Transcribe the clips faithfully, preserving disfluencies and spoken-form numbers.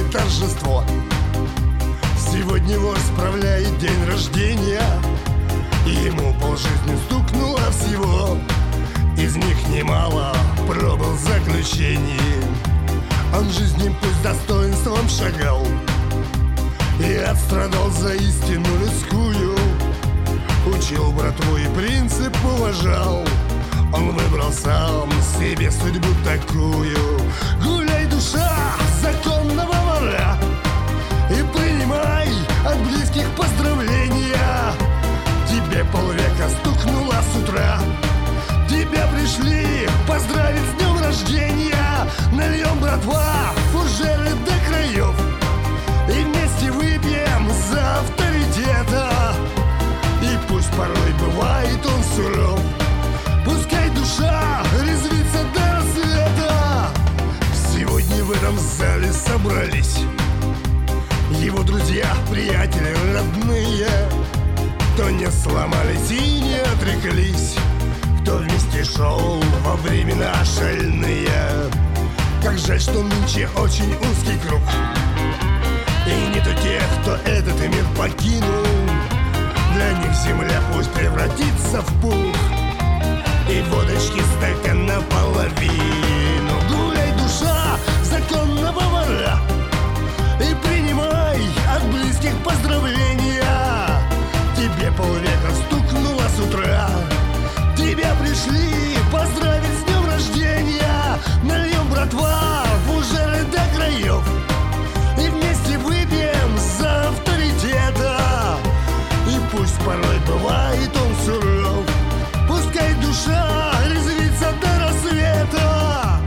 торжество. Сегодня вор справляет день рождения, и ему полжизни стукнуло всего. Из них немало пробыл заключений. Он жизнью пусть достоинством шагал и отстрадал за истину людскую. Учил братву и принцип уважал. Он выбрал сам себе судьбу такую. Гуляй, душа законного вора, и принимай от близких поздравления. Тебе полвека стукнуло с утра, тебя пришли поздравить с днем рождения. Нальем, братва, фужеры до краев и вместе выпьем за авторитета. И пусть порой бывает он суров, пускай душа резвится до рассвета. Сегодня в этом зале собрались его друзья, приятели, родные, кто не сломались и не отреклись, кто вместе шел во времена шальные. Как жаль, что нынче очень узкий круг, и нету тех, кто этот мир покинул. Для них земля пусть превратится в пух, и водочки стакан наполовину. Гуляй, душа законного вора, и принимай от близких поздравления. Тебе полвека стукнуло с утра, тебя пришли поздравить с днем рождения. Нальем, братва, фужеры до краев и вместе выпьем за авторитета. И пусть порой бывает он суров, пускай душа резвится до рассвета.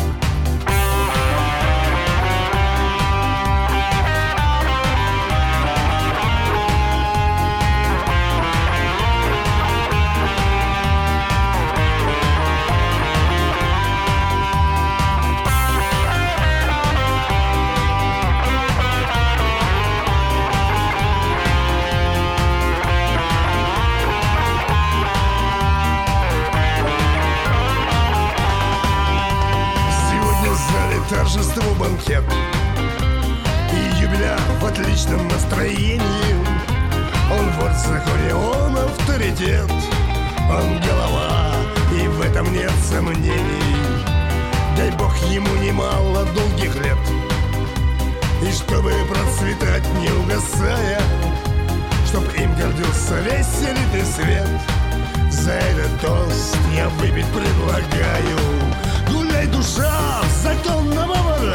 Торжество, банкет и юбиляр в отличном настроении. Он вор в законе, он авторитет, он голова, и в этом нет сомнений. Дай Бог ему немало долгих лет, и чтобы процветать не угасая, чтоб им гордился весь элитный свет. За этот тост я выпить предлагаю. Гуляй, душа законного вора,